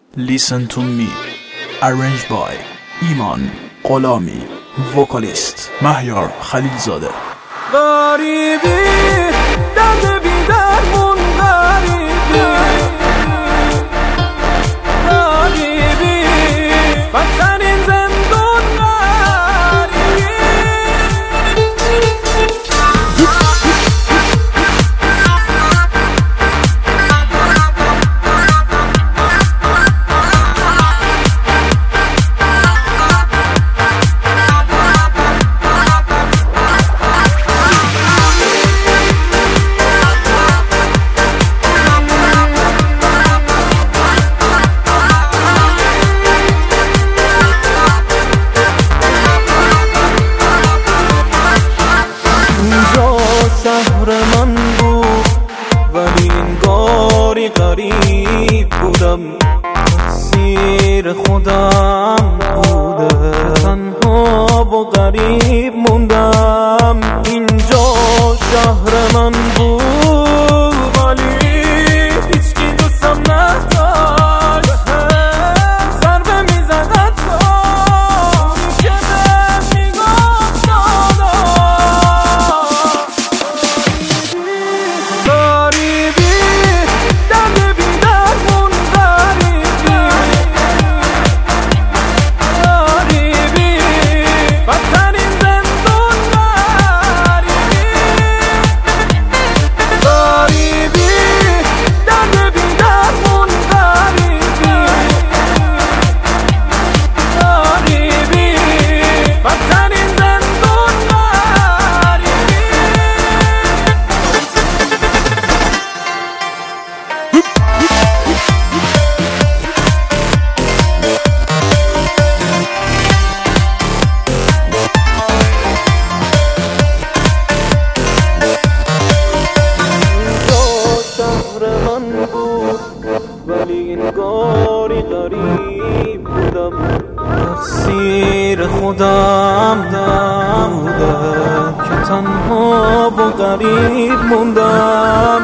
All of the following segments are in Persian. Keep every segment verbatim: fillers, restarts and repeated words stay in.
Listen to me. Arranged by ایمان غلامی. Vocalist مهیار خلیلزاده. غریبی درد بی درمون، غریبی غریبی بدترین زندون، غریبی شهر من بود ولی انگاری غریب بودم، تقصیر خودم بوده، تنها و غریب موندم. اینجا شهر من بود ولی هیچکی دوستم نداشت، ضربه میزد حتی که بهم میگفت دادا. ولی انگاری غریب بودم، تقصیر خودم بوده که تنها و غریب موندم.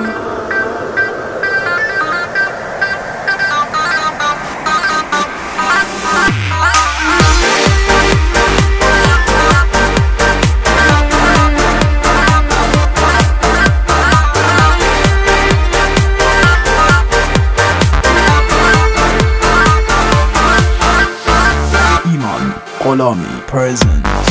غلامی present.